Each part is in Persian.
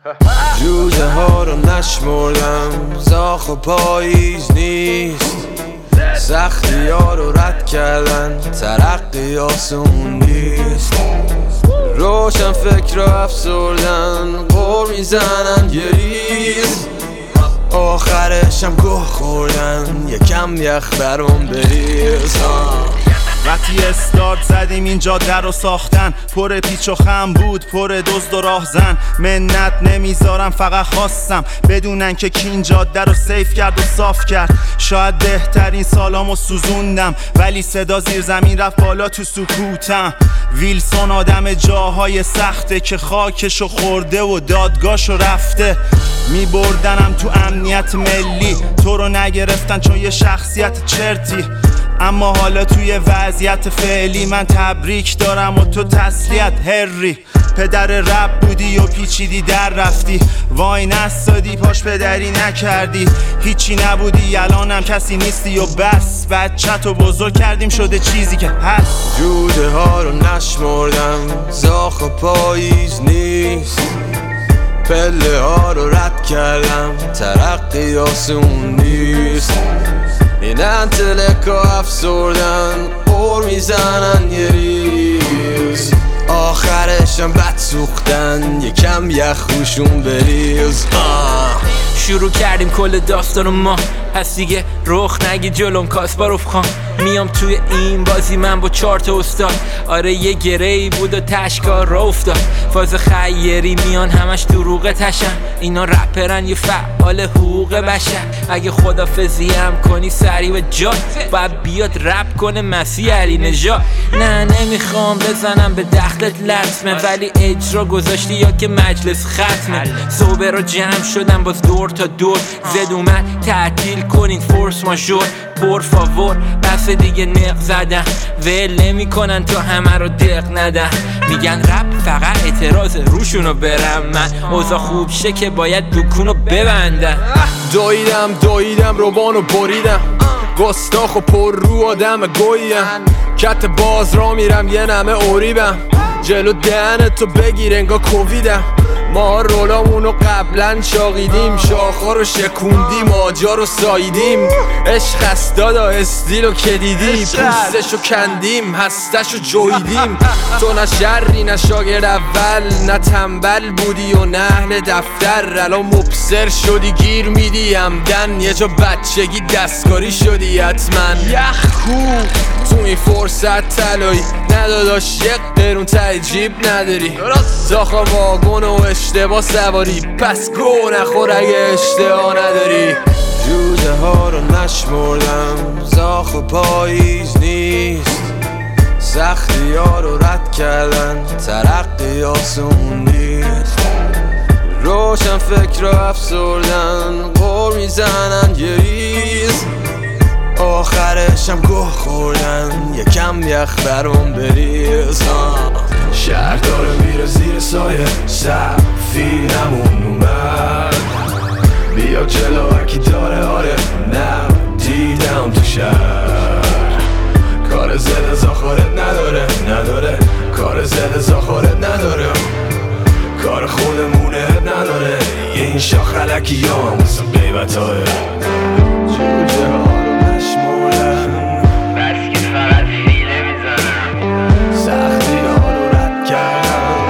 جوجه ها رو نشمردم، زاخ و پاییز نیست، سختی ها رو رد کردن، ترقی آسون نیست. روشن فکر رو افسردن، قور میزنن یه ریز، آخرشم گوه خوردن، یکم یخ برام بریز. وقتی استارت زدیم این جاده رو ساختن، پر پیچ و خم بود، پر دزد و راهزن. منت نمیذارم، فقط خواستم بدونن که کی این جاده رو سیف کرد و صاف کرد. شاید بهترین سالامو سوزوندم، ولی صدا زیر زمین رفت بالا تو سکوتم. ویلسون آدم جاهای سخته که خاکشو خورده و دادگاهشو رفته. میبردنم تو امنیت ملی، تو رو نگرفتن چون یه شخصیت چرتی. اما حالا توی وضعیت فعلی من تبریک دارم و تو تسلیت هری. پدر رب بودی و پیچیدی در رفتی، وای نستادی پاش پدری نکردی. هیچی نبودی الانم کسی نیستی و بس، بچه‌تو بزرگ کردیم شده چیزی که هست. جوجه ها رو نشمردم، زاخ و پاییز نیست، پله ها رو رد کردم، ترقی آسون نیست. این انتلکا افسردن، قور میزنن یه ریز، آخرشم بد سوختن، یکم یخ روشون بریز. شروع کردیم کل داستانو ما، پس دیگه رخ نگی جلوم کاسپاروف خان. میام توی این بازی من با 4 تا استاد، آره یه گره‌ای بود و تشکار را افتاد. فاز خیری میان همش دروغ تشن، اینا رپرن یه فعال حقوق بشر. اگه خدافظی هم کنی سری و جا، باید بیاد رپ کنه مسیح علی نژاد. نه نمیخوام بزنم به دخلت لطمه، ولی اجرا گذاشتی یا که مجلس ختمه. صوبه رو جمع شدم باز دور تا دور، زد اومد تعطیل کنین فورس ماژور. پر فاور بس دیگه نق زدن، ول نمیکنن تا همه رو دق ندن. میگن رپ فقط اعتراض، روشونو برم من. اوضاع خوب شه که باید دکونو ببندن. دویدم روبانو بریدم، گستاخ و پر رو آدم گویم. کت باز را میرم یه نمه اوریبم، جلو دهنتو بگیر انگا کوویدم. ما رولامونو قبلا شاقیدیم، شاخا رو شکوندیم، آجا رو ساییدیم. عشق است دادا استیلو که دیدی، پوستشو کندیم، هستشو جویدیم. تو نه شری نه شاگرد اول، نه تنبل بودی و نه اهل دفتر. الان مبصر شدی گیر میدی همدن، یه جا بچگی دستکاری شدی حتما. یخ کو تو این فرصت طلایی، نداداش یک قرون ته جیب نداری. زاخا واگن و اشتباه سواری، پس گو نخور اگه اشتباه نداری. جوجه ها رو نشمردم، زاخ و پاییز نیست، سختی ها رو رد کردن، ترقی آسون نیست. روشن فکر رو افسردن، قور میزنن یه ریز، آخرشم گوه خوردن، یکم یخ برام بریز. شهر داره میره زیر سایه، سفینمون اومد. بیا جلو هرکی داره، آره نه دیدم تو شهر. کار زده زاخارت نداره، کار زده زاخارت نداره، کار خودمونه نداره. این شاخ علکی ها هم واسه قیبت های جوجه ها رو نشمردم، بس که فقط فیله میزنم، سختی ها رو رد کردم،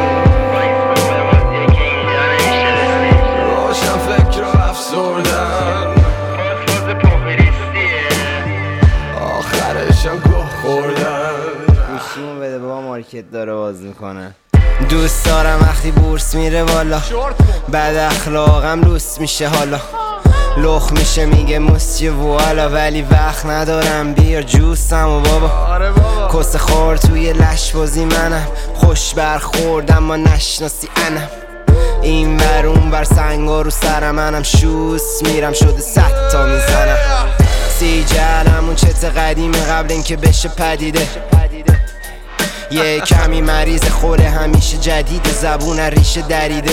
روشن فکر رو افسردن، آخرشم گوه خوردن. گوشیمو بده بابا، مارکت داره باز میکنه. دوست دارم وقتی بورس میره بالا، بد اخلاقم لوس میشه حالا. لخ میشه میگه موسیه والا، ولی وقت ندارم بیار جوسم و بابا. کس خور توی لش بازی منم، خوش برخوردم ما نشناسی انم. این ور اون ور سنگا رو سرم، منم شوس میرم شده 100 تا میزنم. سیجلم اون چت قدیمه قبل اینکه بشه پدیده. یه کمی مریض خوره همیشه جدید، زبون ریشه دریده.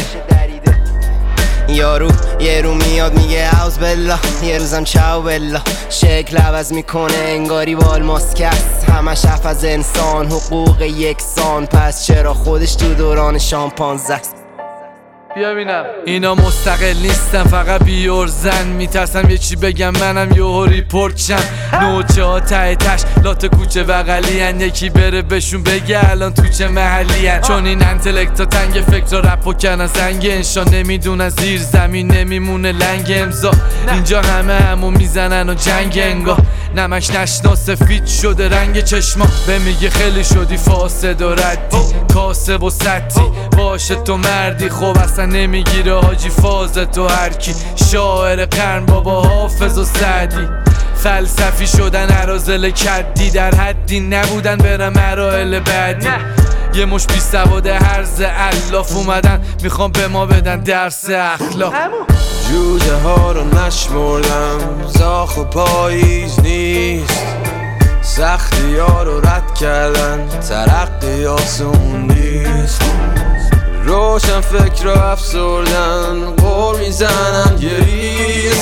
یارو یه رو میاد میگه اوز بالله، یه روزم چاو بالله. شکل عوض میکنه انگاری والماسک است، همش حرف از انسان حقوق یکسان. پس چرا خودش تو دوران شامپانزه است؟ بیا بینم. اینا مستقل نیستن فقط بیورزن، میترسم یه چی بگم منم یهو ریپورت شم. نوچه ها ته تش لات کوچه بغلی هن، یکی بره بهشون بگه الان تو چه محلی هن. چون این انتلکت ها تنگ فکر رپ و کنن زنگ انشان، نمیدونن زیر زمین نمیمونه لنگ امضا. اینجا همو میزنن و جنگ انگاه، نمش نشنا سفید شده رنگ چشما. به میگه خیلی شدی فاسد و ردی، کاسب و سطی باشه تو مردی. خب اصلا نمیگیره حاجی فاز تو هرکی، شاعر قرن بابا حافظ و سعدی. فلسفی شدن عرازل کدی، در حدی نبودن برم مراحل بعدی. یه مش بی سواد هرز الاف اومدن میخوام به ما بدن درس اخلاق. جوجه ها رو نشمردم، زاخ و پاییز نیست، سختی ها رو رد کردن، ترقی آسون نیست. روشن فکر رو افسردن، قول میزنن یه ریز،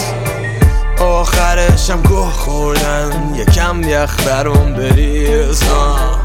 آخرشم گوه خوردن، یکم یخ برام بریز.